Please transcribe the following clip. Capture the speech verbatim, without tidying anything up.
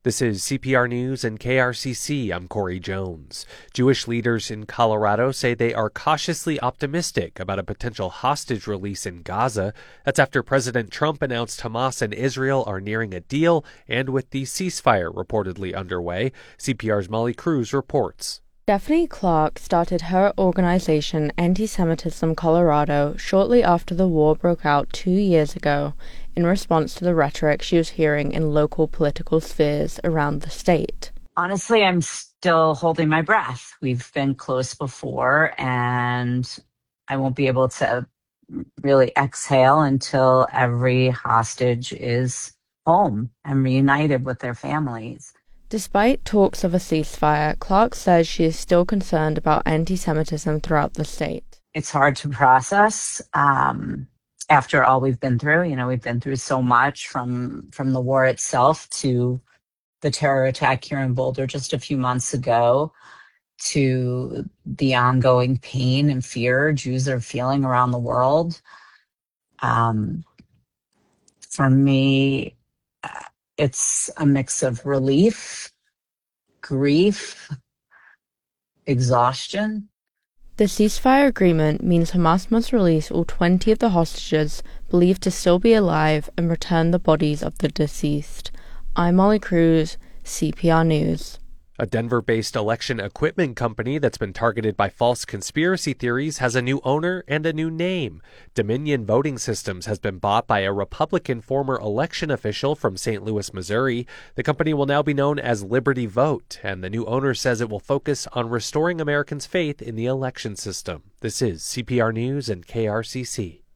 This is C P R News and K R C C. I'm Corey Jones. Jewish leaders in Colorado say they are cautiously optimistic about a potential hostage release in Gaza. That's after President Trump announced Hamas and Israel are nearing a deal, and with the ceasefire reportedly underway. C P R's Molly Cruz reports. Stephanie Clark started her organization Anti-Semitism Colorado shortly after the war broke out two years ago in response to the rhetoric she was hearing in local political spheres around the state. Honestly, I'm still holding my breath. We've been close before, and I won't be able to really exhale until every hostage is home and reunited with their families. Despite talks of a ceasefire, Clark says she is still concerned about anti-Semitism throughout the state. It's hard to process um, after all we've been through. You know, we've been through so much from from the war itself to the terror attack here in Boulder just a few months ago, to the ongoing pain and fear Jews are feeling around the world. Um, for me, it's a mix of relief, grief, exhaustion. The ceasefire agreement means Hamas must release all twenty of the hostages believed to still be alive and return the bodies of the deceased. I'm Molly Cruz, C P R News. A Denver-based election equipment company that's been targeted by false conspiracy theories has a new owner and a new name. Dominion Voting Systems has been bought by a Republican former election official from Saint Louis, Missouri. The company will now be known as Liberty Vote, and the new owner says it will focus on restoring Americans' faith in the election system. This is C P R News and K R C C.